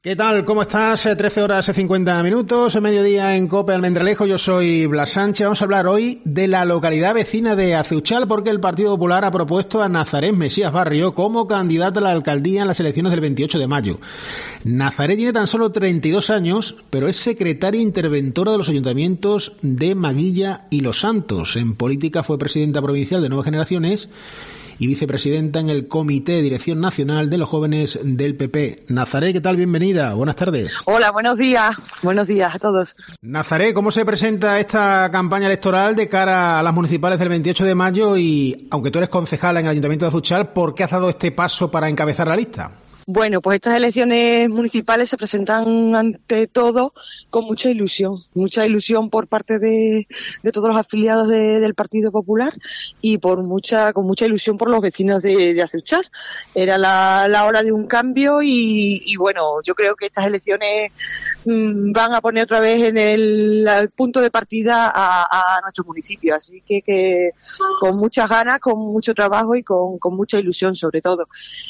¿Qué tal? ¿Cómo estás? 13 horas y 50 minutos, mediodía en COPE Almendralejo. Yo soy Blas Sánchez. Vamos a hablar hoy de la localidad vecina de Azuchal porque el Partido Popular ha propuesto a Nazaret Mesías Barrio como candidata a la alcaldía en las elecciones del 28 de mayo. Nazaret tiene tan solo 32 años, pero es secretaria interventora de los ayuntamientos de Maguilla y Los Santos. En política fue presidenta provincial de Nuevas Generaciones y vicepresidenta en el Comité de Dirección Nacional de los Jóvenes del PP. Nazaret, ¿qué tal? Bienvenida. Buenas tardes. Hola, buenos días. Buenos días a todos. Nazaret, ¿cómo se presenta esta campaña electoral de cara a las municipales del 28 de mayo? Y, aunque tú eres concejala en el Ayuntamiento de Azuchal, ¿por qué has dado este paso para encabezar la lista? Bueno, pues estas elecciones municipales se presentan ante todo con mucha ilusión por parte de todos los afiliados del Partido Popular y con mucha ilusión por los vecinos de Azuchal. Era la hora de un cambio y bueno, yo creo que estas elecciones van a poner otra vez en el punto de partida a nuestro municipio, así que con muchas ganas, con mucho trabajo y con mucha ilusión sobre todo.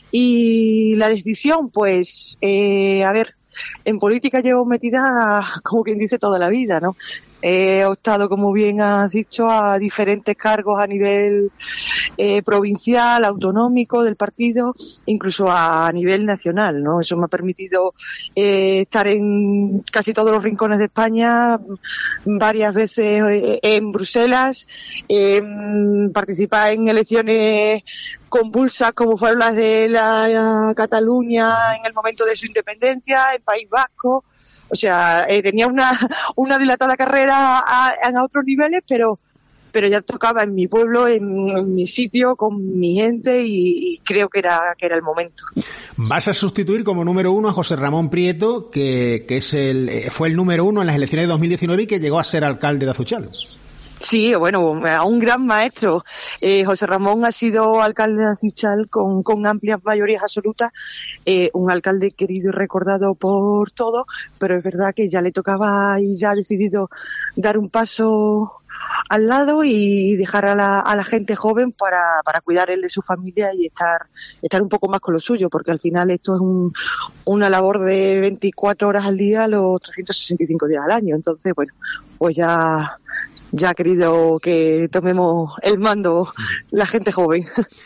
Y la decisión, pues, a ver, en política llevo metida, como quien dice, toda la vida, ¿no? He optado, como bien has dicho, a diferentes cargos a nivel provincial, autonómico del partido, incluso a nivel nacional, ¿no? Eso me ha permitido estar en casi todos los rincones de España, varias veces en Bruselas, participar en elecciones convulsas como fueron las de la Cataluña en el momento de su independencia, en País Vasco. O sea, tenía una dilatada carrera en otros niveles, pero ya tocaba en mi pueblo, en mi sitio, con mi gente y creo que era el momento. Vas a sustituir como número uno a José Ramón Prieto, que fue el número uno en las elecciones de 2019 y que llegó a ser alcalde de Azuchal. Sí, bueno, a un gran maestro. José Ramón ha sido alcalde de Azuchal con amplias mayorías absolutas, un alcalde querido y recordado por todos, pero es verdad que ya le tocaba y ya ha decidido dar un paso al lado y dejar a la gente joven para cuidar él de su familia y estar un poco más con lo suyo, porque al final esto es una labor de 24 horas al día, los 365 días al año. Entonces, bueno, pues ya ha querido que tomemos el mando la gente joven.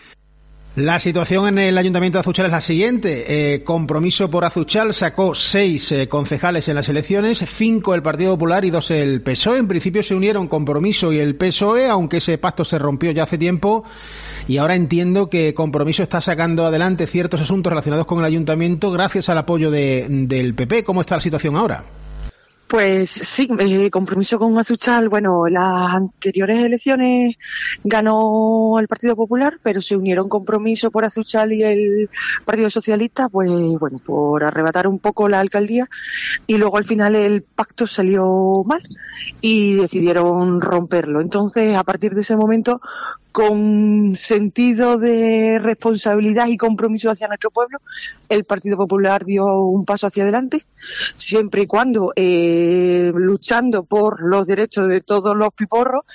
La situación en el Ayuntamiento de Azuchal es la siguiente. Compromiso por Azuchal sacó 6 concejales en las elecciones, 5 el Partido Popular y 2 el PSOE. En principio se unieron Compromiso y el PSOE, aunque ese pacto se rompió ya hace tiempo. Y ahora entiendo que Compromiso está sacando adelante ciertos asuntos relacionados con el Ayuntamiento gracias al apoyo del PP. ¿Cómo está la situación ahora? Pues sí, Compromiso con Azuchal. Bueno, las anteriores elecciones ganó el Partido Popular, pero se unieron Compromiso por Azuchal y el Partido Socialista, pues bueno, por arrebatar un poco la alcaldía, y luego al final el pacto salió mal y decidieron romperlo. Entonces, a partir de ese momento, con sentido de responsabilidad y compromiso hacia nuestro pueblo, el Partido Popular dio un paso hacia adelante, siempre y cuando luchando por los derechos de todos los piporros,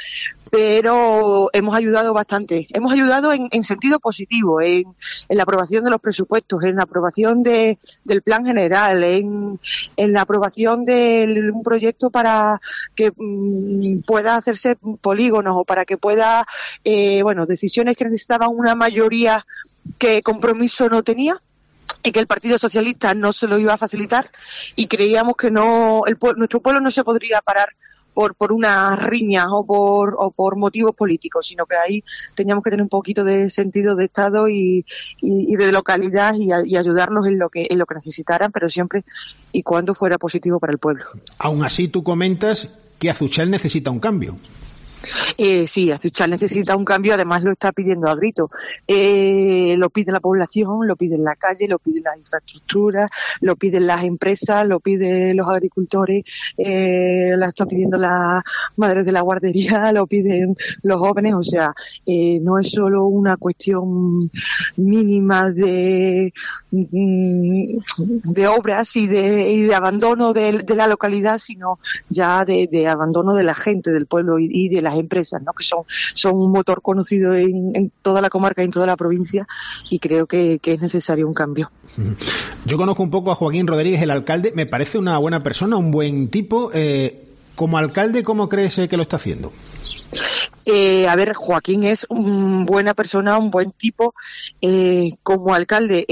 pero hemos ayudado bastante. Hemos ayudado en sentido positivo, en la aprobación de los presupuestos, en la aprobación del plan general, en la aprobación de un proyecto para que pueda hacerse polígonos o para que pueda, decisiones que necesitaban una mayoría que Compromiso no tenía y que el Partido Socialista no se lo iba a facilitar, y creíamos que nuestro pueblo no se podría parar por una riña o por motivos políticos, sino que ahí teníamos que tener un poquito de sentido de Estado y de localidad y ayudarlos en lo que necesitaran, pero siempre y cuando fuera positivo para el pueblo. Aún así, tú comentas que Azuchal necesita un cambio. Sí, Azuchal necesita un cambio, además lo está pidiendo a grito. Lo pide la población, lo piden la calle, lo piden las infraestructuras, lo piden las empresas, lo piden los agricultores, la está pidiendo las madres de la guardería, lo piden los jóvenes. O sea, no es solo una cuestión mínima de obras y de abandono de la localidad, sino ya de abandono de la gente del pueblo y de la las empresas, ¿no? Que son un motor conocido en toda la comarca y en toda la provincia, y creo que es necesario un cambio. Yo conozco un poco a Joaquín Rodríguez, el alcalde, me parece una buena persona, un buen tipo. Como alcalde, ¿cómo crees que lo está haciendo? A ver, Joaquín es una buena persona, un buen tipo. Como alcalde,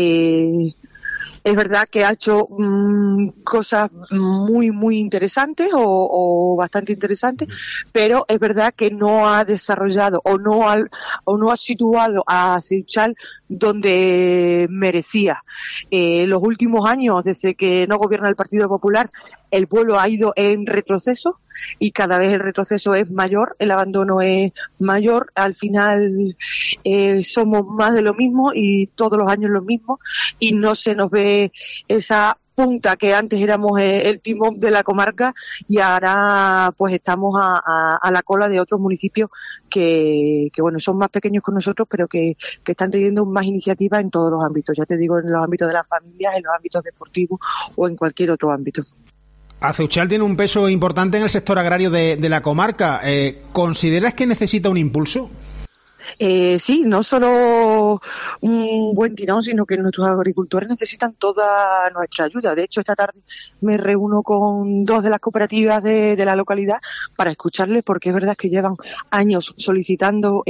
es verdad que ha hecho cosas muy, muy interesantes o bastante interesantes, pero es verdad que no ha desarrollado o no ha situado a Ceuchal donde merecía. Los últimos años, desde que no gobierna el Partido Popular, el pueblo ha ido en retroceso, y cada vez el retroceso es mayor, el abandono es mayor. Al final somos más de lo mismo y todos los años lo mismo, y no se nos ve esa punta que antes éramos el timón de la comarca, y ahora pues estamos a la cola de otros municipios que bueno, son más pequeños que nosotros, pero que están teniendo más iniciativas en todos los ámbitos, ya te digo, en los ámbitos de las familias, en los ámbitos deportivos o en cualquier otro ámbito. Aceuchal tiene un peso importante en el sector agrario de la comarca. ¿Consideras que necesita un impulso? Sí, no solo un buen tirón, sino que nuestros agricultores necesitan toda nuestra ayuda. De hecho, esta tarde me reúno con 2 de las cooperativas de la localidad para escucharles, porque es verdad que llevan años solicitando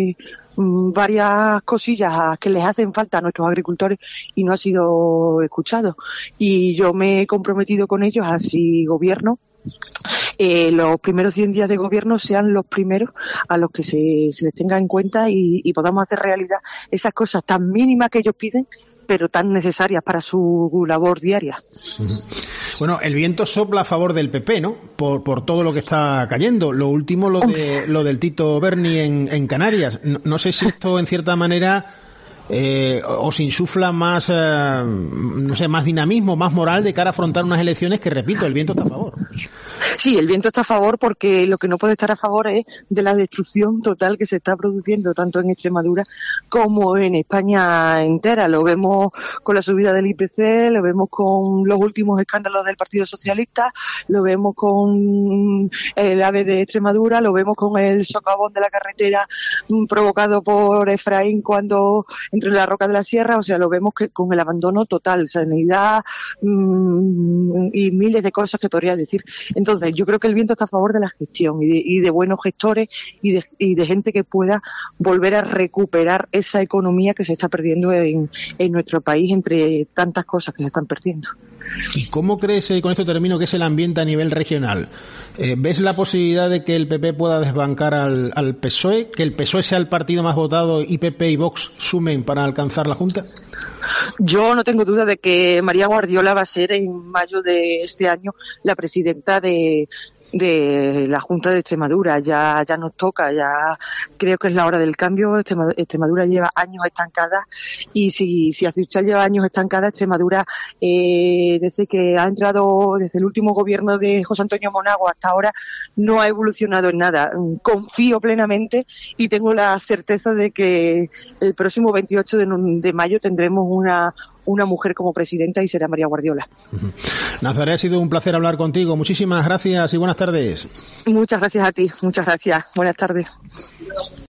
varias cosillas que les hacen falta a nuestros agricultores y no ha sido escuchado. Y yo me he comprometido con ellos, así gobierno, los primeros 100 días de gobierno sean los primeros a los que se les tenga en cuenta y podamos hacer realidad esas cosas tan mínimas que ellos piden, pero tan necesarias para su labor diaria. Bueno, el viento sopla a favor del PP, ¿no? Por todo lo que está cayendo. Lo último, lo del Tito Berni en Canarias. No sé si esto, en cierta manera, os insufla más, no sé, más dinamismo, más moral de cara a afrontar unas elecciones que, repito, el viento está a favor. Sí, el viento está a favor, porque lo que no puede estar a favor es de la destrucción total que se está produciendo tanto en Extremadura como en España entera. Lo vemos con la subida del IPC, lo vemos con los últimos escándalos del Partido Socialista, lo vemos con el AVE de Extremadura, lo vemos con el socavón de la carretera provocado por Efraín cuando entre la Roca de la Sierra. O sea, lo vemos que con el abandono total, sanidad y miles de cosas que podría decir. Entonces, yo creo que el viento está a favor de la gestión y de buenos gestores y de gente que pueda volver a recuperar esa economía que se está perdiendo en nuestro país, entre tantas cosas que se están perdiendo. ¿Y cómo crees, y con esto termino, que es el ambiente a nivel regional? ¿Ves la posibilidad de que el PP pueda desbancar al PSOE, que el PSOE sea el partido más votado y PP y Vox sumen para alcanzar la Junta? Yo no tengo duda de que María Guardiola va a ser en mayo de este año la presidenta de la Junta de Extremadura. Ya nos toca, ya creo que es la hora del cambio. Extremadura lleva años estancada, y si Aceuchal lleva años estancada, Extremadura, desde que ha entrado, desde el último gobierno de José Antonio Monago hasta ahora, no ha evolucionado en nada. Confío plenamente y tengo la certeza de que el próximo 28 de mayo tendremos una mujer como presidenta, y será María Guardiola. Nazaré, ha sido un placer hablar contigo. Muchísimas gracias y buenas tardes. Muchas gracias a ti, muchas gracias. Buenas tardes.